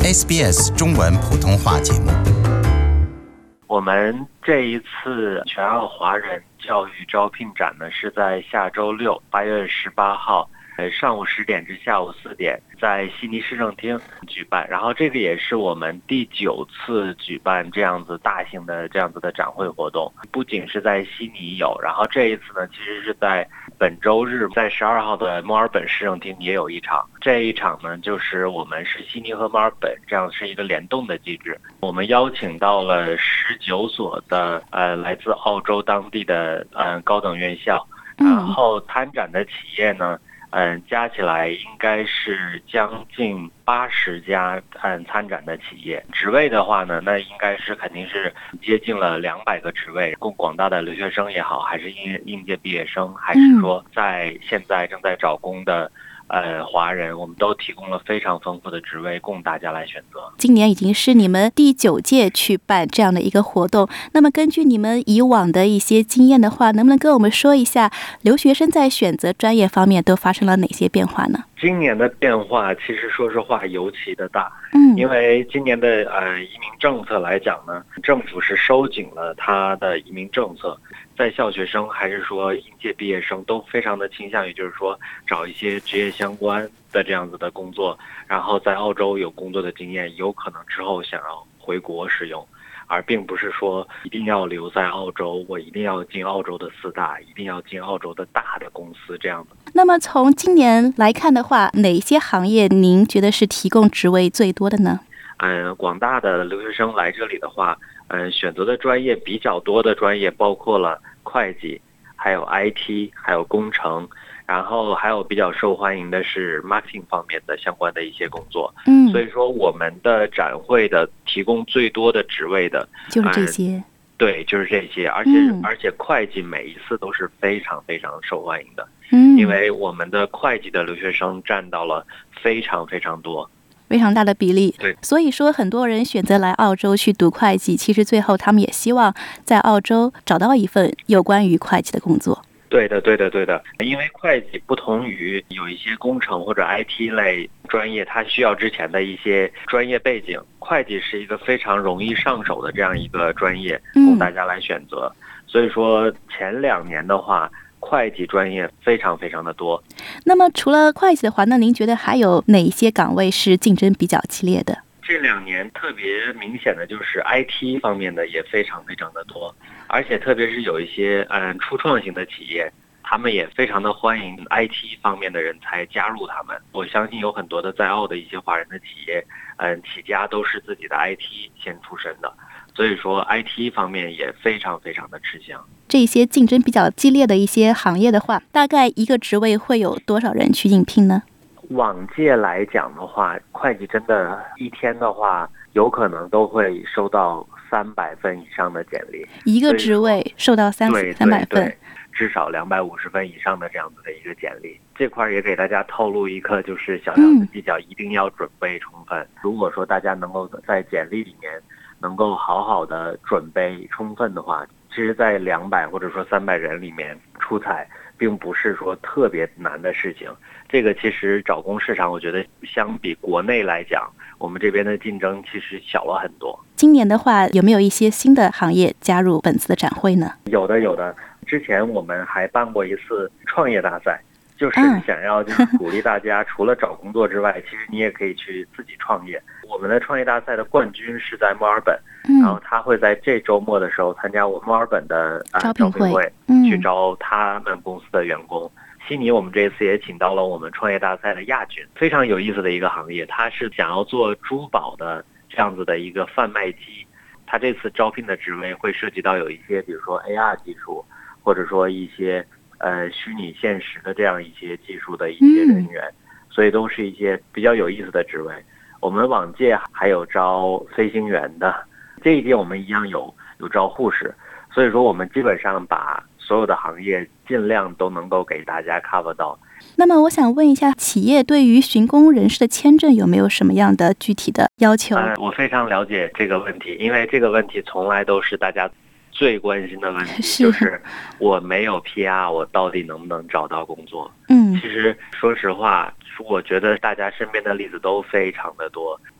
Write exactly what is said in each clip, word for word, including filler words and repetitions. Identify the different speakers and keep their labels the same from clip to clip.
Speaker 1: S B S 中文普通话节目。
Speaker 2: 我们这一次全澳华人教育招聘展呢，是在下周六八月十八号，呃上午十点至下午四点，在悉尼市政厅举办。然后这个也是我们第九次举办这样子大型的这样子的展会活动，不仅是在悉尼有，然后这一次呢，其实是在本周日，在十二号的墨尔本市政厅也有一场。这一场呢，就是我们是悉尼和墨尔本，这样是一个联动的机制。我们邀请到了十九所的呃来自澳洲当地的呃高等院校，然后参展的企业呢，嗯，加起来应该是将近八十家嗯参展的企业。职位的话呢，那应该是肯定是接近了两百个职位，供广大的留学生也好，还是应应届毕业生，还是说在现在正在找工的呃华人，我们都提供了非常丰富的职位供大家来选择。
Speaker 3: 今年已经是你们第九届去办这样的一个活动，那么根据你们以往的一些经验的话，能不能跟我们说一下留学生在选择专业方面都发生了哪些变化呢？
Speaker 2: 今年的变化其实说实话尤其的大，
Speaker 3: 嗯，
Speaker 2: 因为今年的呃移民政策来讲呢，政府是收紧了它的移民政策，在校学生还是说应届毕业生都非常的倾向于就是说找一些职业相关的这样子的工作，然后在澳洲有工作的经验，有可能之后想要回国使用，而并不是说一定要留在澳洲，我一定要进澳洲的四大，一定要进澳洲的大的公司这样的。
Speaker 3: 那么从今年来看的话，哪些行业您觉得是提供职位最多的呢？
Speaker 2: 嗯，广大的留学生来这里的话，嗯，选择的专业比较多的专业包括了会计，还有 I T， 还有工程，然后还有比较受欢迎的是 marketing 方面的相关的一些工作。
Speaker 3: 嗯，
Speaker 2: 所以说我们的展会的提供最多的职位的
Speaker 3: 就是这些。
Speaker 2: 嗯，对，就是这些，而且、
Speaker 3: 嗯、
Speaker 2: 而且会计每一次都是非常非常受欢迎的。
Speaker 3: 嗯，
Speaker 2: 因为我们的会计的留学生占到了非常非常多。
Speaker 3: 非常大的比例，
Speaker 2: 对，
Speaker 3: 所以说很多人选择来澳洲去读会计，其实最后他们也希望在澳洲找到一份有关于会计的工作。
Speaker 2: 对的，对的，对的，因为会计不同于有一些工程或者 I T 类专业，它需要之前的一些专业背景，会计是一个非常容易上手的这样一个专业，供大家来选择。嗯、所以说前两年的话，会计专业非常非常的多。
Speaker 3: 那么除了会计的话，那您觉得还有哪一些岗位是竞争比较激烈的？
Speaker 2: 这两年特别明显的就是 I T 方面的也非常非常的多，而且特别是有一些嗯初创型的企业，他们也非常的欢迎 I T 方面的人才加入他们。我相信有很多的在澳的一些华人的企业，嗯起家都是自己的 I T 先出身的，所以说 I T 方面也非常非常的吃香。
Speaker 3: 这些竞争比较激烈的一些行业的话，大概一个职位会有多少人去应聘呢？
Speaker 2: 往届来讲的话，会计真的一天的话，有可能都会收到三百份以上的简历。
Speaker 3: 一个职位收到三三百份，
Speaker 2: 至少两百五十份以上的这样子的一个简历。这块也给大家透露一个就是小小的技巧，嗯、一定要准备充分。如果说大家能够在简历里面能够好好的准备充分的话，其实在两百或者说三百人里面出彩，并不是说特别难的事情。这个其实找工市场，我觉得相比国内来讲，我们这边的竞争其实小了很多。
Speaker 3: 今年的话，有没有一些新的行业加入本次的展会呢？
Speaker 2: 有的，有的。之前我们还办过一次创业大赛，就是想要就是鼓励大家，除了找工作之外，其实你也可以去自己创业。我们的创业大赛的冠军是在墨尔本，
Speaker 3: 嗯、
Speaker 2: 然后他会在这周末的时候参加我墨尔本的、呃、
Speaker 3: 招聘会，
Speaker 2: 会
Speaker 3: 嗯、
Speaker 2: 去招他们公司的员工。悉尼我们这一次也请到了我们创业大赛的亚军，非常有意思的一个行业，他是想要做珠宝的这样子的一个贩卖机。他这次招聘的职位会涉及到有一些比如说 A R 技术，或者说一些呃虚拟现实的这样一些技术的一些人员，嗯、所以都是一些比较有意思的职位。我们往届还有招飞行员的，这一届我们一样有有招护士，所以说我们基本上把所有的行业尽量都能够给大家 cover 到。
Speaker 3: 那么我想问一下，企业对于寻工人士的签证有没有什么样的具体的要求？
Speaker 2: 呃、我非常了解这个问题，因为这个问题从来都是大家最关心的问题，
Speaker 3: 是
Speaker 2: 就是我没有 P R， 我到底能不能找到工作？
Speaker 3: 嗯，
Speaker 2: 其实说实话，我觉得大家身边的例子都非常的多。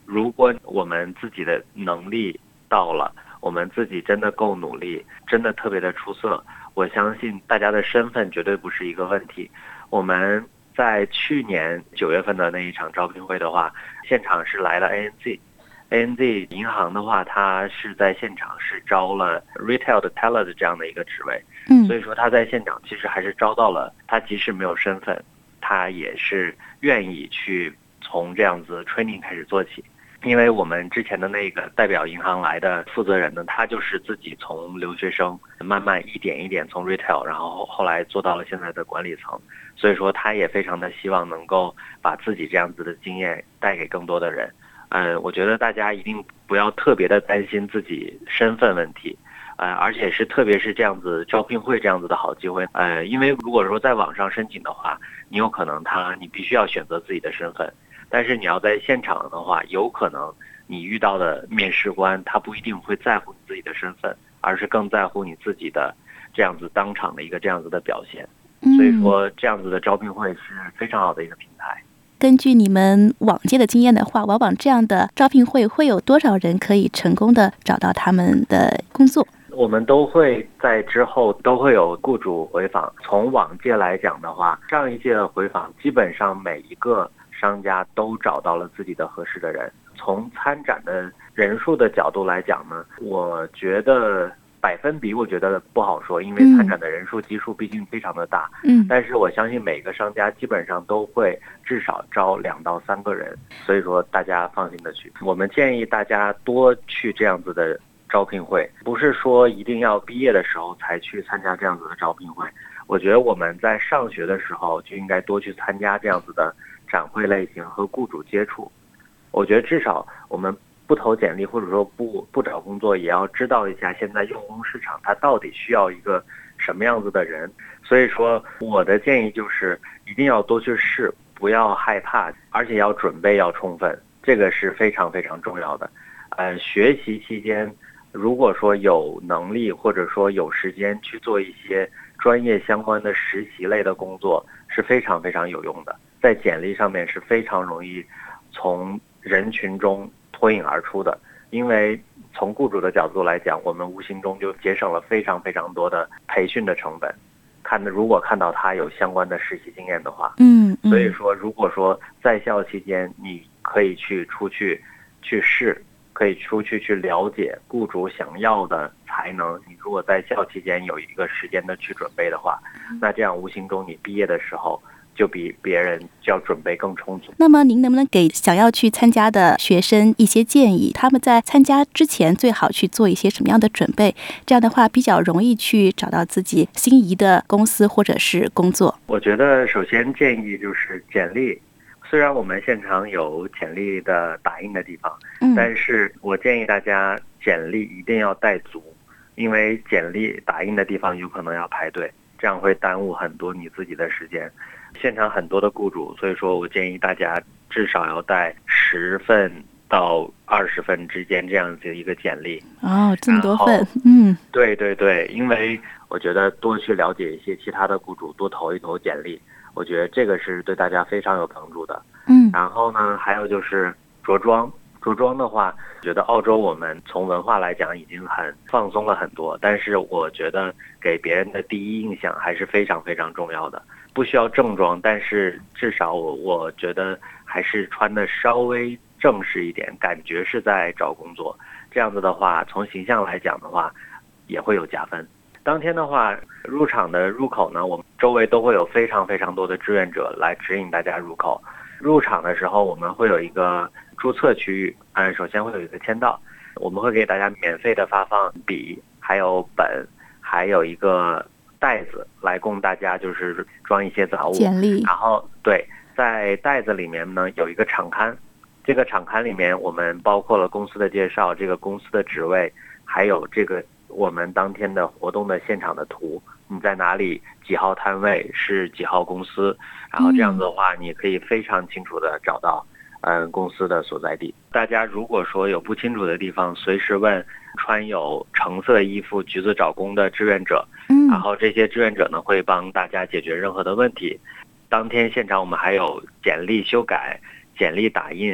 Speaker 2: 如果我们自己的能力到了，我们自己真的够努力，真的特别的出色，我相信大家的身份绝对不是一个问题。我们在去年九月份的那一场招聘会的话，现场是来了 A N Z。A N Z 银行的话，它是在现场是招了 retail 的 teller 的这样的一个职位，
Speaker 3: 嗯，
Speaker 2: 所以说他在现场其实还是招到了，他即使没有身份，他也是愿意去从这样子 training 开始做起。因为我们之前的那个代表银行来的负责人呢，他就是自己从留学生慢慢一点一点从 retail， 然后后来做到了现在的管理层，所以说他也非常的希望能够把自己这样子的经验带给更多的人。嗯，我觉得大家一定不要特别的担心自己身份问题，呃，而且是特别是这样子招聘会这样子的好机会，呃，因为如果说在网上申请的话，你有可能他你必须要选择自己的身份，但是你要在现场的话，有可能你遇到的面试官他不一定会在乎你自己的身份，而是更在乎你自己的这样子当场的一个这样子的表现，所以说这样子的招聘会是非常好的一个平台。
Speaker 3: 根据你们往届的经验的话，往往这样的招聘会会有多少人可以成功的找到他们的工作？
Speaker 2: 我们都会在之后都会有雇主回访。从往届来讲的话，上一届的回访基本上每一个商家都找到了自己的合适的人。从参展的人数的角度来讲呢，我觉得百分比我觉得不好说，因为参展的人数基数毕竟非常的大。嗯，但是我相信每个商家基本上都会至少招两到三个人，所以说大家放心的去。我们建议大家多去这样子的招聘会，不是说一定要毕业的时候才去参加这样子的招聘会。我觉得我们在上学的时候就应该多去参加这样子的展会类型和雇主接触。我觉得至少我们不投简历或者说不不找工作，也要知道一下现在用工市场它到底需要一个什么样子的人。所以说我的建议就是一定要多去试，不要害怕，而且要准备要充分，这个是非常非常重要的。呃，学习期间如果说有能力或者说有时间去做一些专业相关的实习类的工作是非常非常有用的，在简历上面是非常容易从人群中脱颖而出的。因为从雇主的角度来讲，我们无形中就节省了非常非常多的培训的成本，看的如果看到他有相关的实习经验的话，嗯，所以说如果说在校期间你可以去出去去试，可以出去去了解雇主想要的才能，你如果在校期间有一个时间的去准备的话，那这样无形中你毕业的时候就比别人就要准备更充足。
Speaker 3: 那么您能不能给想要去参加的学生一些建议，他们在参加之前最好去做一些什么样的准备，这样的话比较容易去找到自己心仪的公司或者是工作？
Speaker 2: 我觉得首先建议就是简历，虽然我们现场有简历的打印的地方，嗯，但是我建议大家简历一定要带足，因为简历打印的地方有可能要排队，这样会耽误很多你自己的时间。现场很多的雇主，所以说我建议大家至少要带十份到二十份之间这样子一个简历。
Speaker 3: 哦，这么多份，嗯，
Speaker 2: 对对对，因为我觉得多去了解一些其他的雇主，多投一投简历，我觉得这个是对大家非常有帮助的。嗯，然后呢，还有就是着装。着装的话，觉得澳洲我们从文化来讲已经很放松了很多，但是我觉得给别人的第一印象还是非常非常重要的。不需要正装，但是至少我我觉得还是穿的稍微正式一点，感觉是在找工作。这样子的话，从形象来讲的话，也会有加分。当天的话，入场的入口呢，我们周围都会有非常非常多的志愿者来指引大家入口。入场的时候，我们会有一个注册区域，嗯，首先会有一个签到，我们会给大家免费的发放笔，还有本，还有一个袋子来供大家就是装一些杂物。
Speaker 3: 简历。
Speaker 2: 然后对，在袋子里面呢有一个场刊，这个场刊里面我们包括了公司的介绍，这个公司的职位，还有这个我们当天的活动的现场的图，你在哪里，几号摊位，是几号公司，然后这样子的话，你可以非常清楚的找到嗯公司的所在地。大家如果说有不清楚的地方，随时问穿有橙色衣服橘子找工的志愿者，然后这些志愿者呢会帮大家解决任何的问题。当天现场我们还有简历修改、简历打印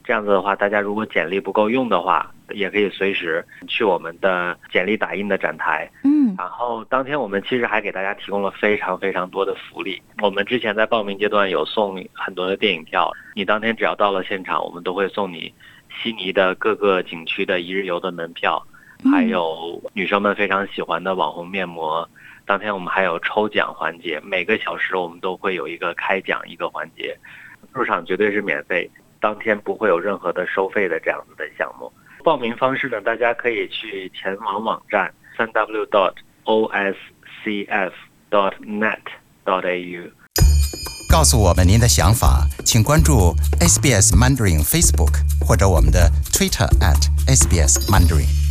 Speaker 2: 这样子的话，大家如果简历不够用的话，也可以随时去我们的简历打印的展台。
Speaker 3: 嗯，
Speaker 2: 然后当天我们其实还给大家提供了非常非常多的福利。我们之前在报名阶段有送很多的电影票，你当天只要到了现场，我们都会送你悉尼的各个景区的一日游的门票，还有女生们非常喜欢的网红面膜。当天我们还有抽奖环节，每个小时我们都会有一个开奖一个环节，入场绝对是免费，当天不会有任何的收费的这样子的项目。报名方式呢，大家可以去前往网站 三 w dot o s c f dot net dot a u。
Speaker 1: 告诉我们您的想法，请关注 S B S Mandarin Facebook 或者我们的 Twitter at S B S Mandarin。